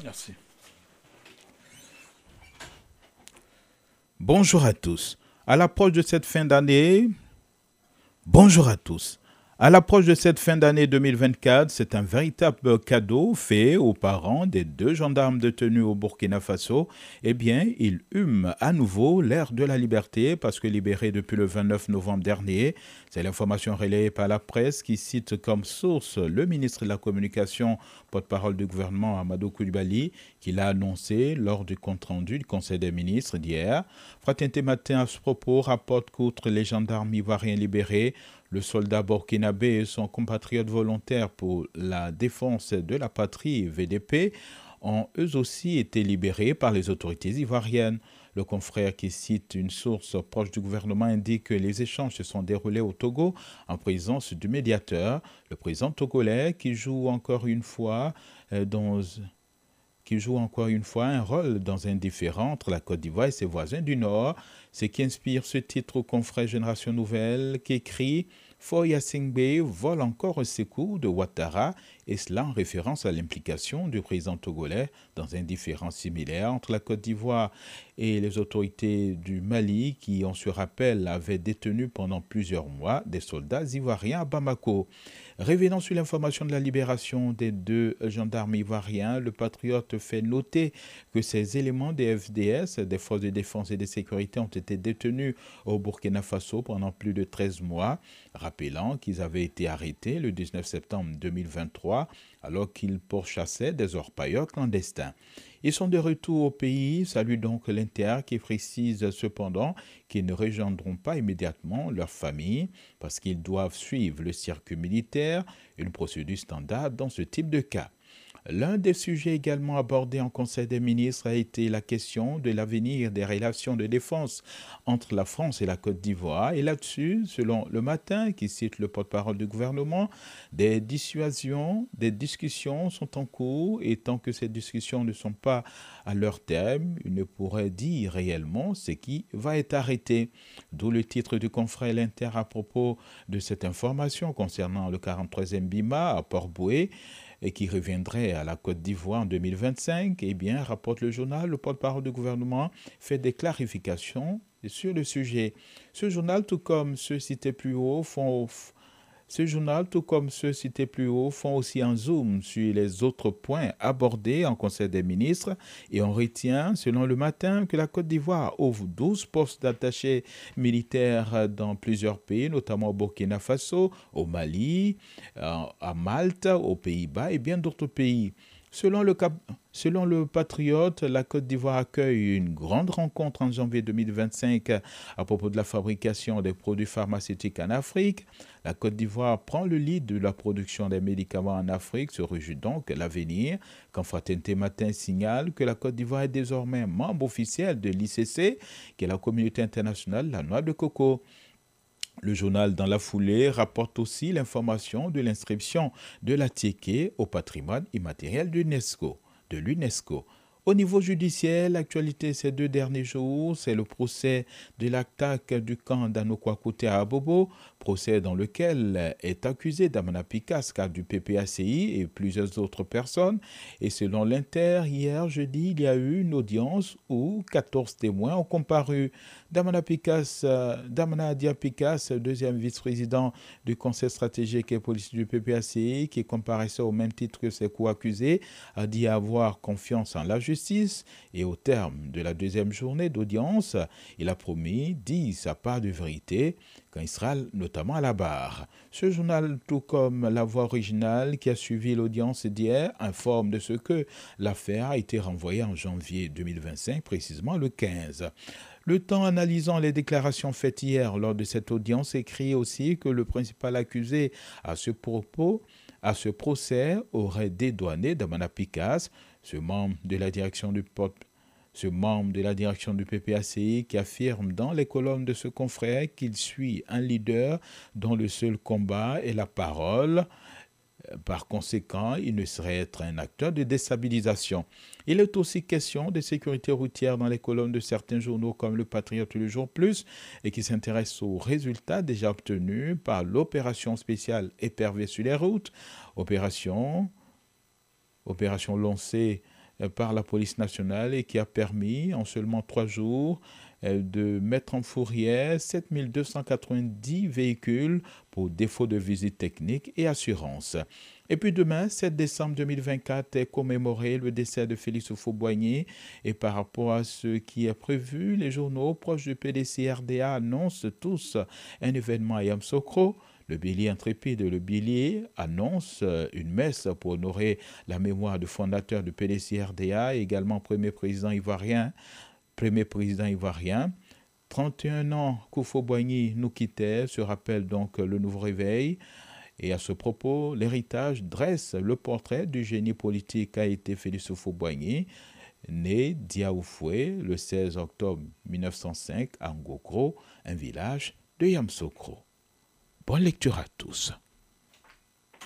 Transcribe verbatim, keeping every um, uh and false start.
Merci. Bonjour à tous. À l'approche de cette fin d'année, bonjour à tous. À l'approche de cette fin d'année deux mille vingt-quatre, c'est un véritable cadeau fait aux parents des deux gendarmes détenus au Burkina Faso. Eh bien, ils hument à nouveau l'ère de la liberté parce que libérés depuis le vingt-neuf novembre dernier. C'est l'information relayée par la presse qui cite comme source le ministre de la Communication, porte-parole du gouvernement Amadou Koulibaly, qui l'a annoncé lors du compte-rendu du Conseil des ministres d'hier. Fraternité Matin, à ce propos, rapporte qu'outre les gendarmes ivoiriens libérés, le soldat burkinabé et son compatriote volontaire pour la défense de la patrie, V D P, ont eux aussi été libérés par les autorités ivoiriennes. Le confrère qui cite une source proche du gouvernement indique que les échanges se sont déroulés au Togo en présence du médiateur, le président togolais, qui joue encore une fois euh, dans... qui joue encore une fois un rôle dans un différend entre la Côte d'Ivoire et ses voisins du Nord, ce qui inspire ce titre au confrère Génération Nouvelle qui écrit « Foya Singbe vole encore au secours de Ouattara » et cela en référence à l'implication du président togolais dans un différend similaire entre la Côte d'Ivoire et les autorités du Mali qui, on se rappelle, avaient détenu pendant plusieurs mois des soldats ivoiriens à Bamako. Revenant sur l'information de la libération des deux gendarmes ivoiriens, le Patriote fait noter que ces éléments des F D S, des forces de défense et de sécurité, ont été détenus au Burkina Faso pendant plus de treize mois, rappelant qu'ils avaient été arrêtés le dix-neuf septembre deux mille vingt-trois alors qu'ils pourchassaient des orpailleurs clandestins. Ils sont de retour au pays, salue donc l'Inter qui précise cependant qu'ils ne rejoindront pas immédiatement leur famille parce qu'ils doivent suivre le circuit militaire, une procédure standard dans ce type de cas. L'un des sujets également abordés en Conseil des ministres a été la question de l'avenir des relations de défense entre la France et la Côte d'Ivoire. Et là-dessus, selon Le Matin, qui cite le porte-parole du gouvernement, des dissuasions, des discussions sont en cours et tant que ces discussions ne sont pas à leur terme, ils ne pourraient dire réellement ce qui va être arrêté. D'où le titre du confrère L'Inter à propos de cette information concernant le quarante-troisième Bima à Port-Bouët, et qui reviendrait à la Côte d'Ivoire en deux mille vingt-cinq, eh bien, rapporte le journal, le porte-parole du gouvernement fait des clarifications sur le sujet. Ce journal, tout comme ceux cités plus haut, font... Ce journal, tout comme ceux cités plus haut, font aussi un zoom sur les autres points abordés en Conseil des ministres et on retient, selon Le Matin, que la Côte d'Ivoire ouvre douze postes d'attachés militaires dans plusieurs pays, notamment au Burkina Faso, au Mali, à Malte, aux Pays-Bas et bien d'autres pays. Selon le, cap... Selon le Patriote, la Côte d'Ivoire accueille une grande rencontre en janvier deux mille vingt-cinq à propos de la fabrication des produits pharmaceutiques en Afrique. La Côte d'Ivoire prend le lead de la production des médicaments en Afrique, se réjouit donc l'avenir, quand Fraternité Matin signale que la Côte d'Ivoire est désormais membre officiel de l'I C C, qui est la communauté internationale de la noix de coco. Le journal, dans la foulée, rapporte aussi l'information de l'inscription de la Tiéké au patrimoine immatériel de l'UNESCO. De l'UNESCO. Au niveau judiciaire, l'actualité ces deux derniers jours, c'est le procès de l'attaque du camp d'Anokwa-Kouté à Abobo, procès dans lequel est accusé Damana Pikas, cadre du P P A C I et plusieurs autres personnes. Et selon l'Inter, hier jeudi, il y a eu une audience où quatorze témoins ont comparu. Damana Pikas, euh, Damana Adia Pikas, deuxième vice-président du Conseil stratégique et politique du P P A C I, qui comparaissait au même titre que ses co-accusés, a dit avoir confiance en la justice et au terme de la deuxième journée d'audience, il a promis, dit sa part de vérité, quand il sera notamment à la barre. Ce journal, tout comme La Voix originale qui a suivi l'audience d'hier, informe de ce que l'affaire a été renvoyée en janvier deux mille vingt-cinq, précisément le quinze. Le Temps, analysant les déclarations faites hier lors de cette audience, écrit aussi que le principal accusé à ce propos, à ce procès, aurait dédouané Damana Pikas, ce membre de la direction du port- ce membre de la direction du P P A C I qui affirme dans les colonnes de ce confrère qu'il suit un leader dont le seul combat est la parole. Par conséquent, il ne saurait être un acteur de déstabilisation. Il est aussi question de sécurité routière dans les colonnes de certains journaux comme Le Patriote Le Jour Plus et qui s'intéressent aux résultats déjà obtenus par l'opération spéciale Épervier sur les routes, opération, opération lancée euh, par la police nationale et qui a permis en seulement trois jours euh, de mettre en fourrière sept mille deux cent quatre-vingt-dix véhicules pour défaut de visite technique et assurance. Et puis demain, sept décembre deux mille vingt-quatre, est commémoré le décès de Félix Houphouët-Boigny. Et par rapport à ce qui est prévu, les journaux proches du P D C R D A annoncent tous un événement à Yamoussoukro. Le Bélier Intrépide, le Bélier annonce une messe pour honorer la mémoire du fondateur du P D C R D A, également premier président ivoirien. Premier président ivoirien. trente et un ans qu'Houphouët-Boigny nous quittait, se rappelle donc le nouveau réveil. Et à ce propos, l'héritage dresse le portrait du génie politique qu'a été Félix Houphouët-Boigny, né d'Yaoufoué le seize octobre mille neuf cent cinq à Ngokro, un village de Yamoussoukro. Bonne lecture à tous.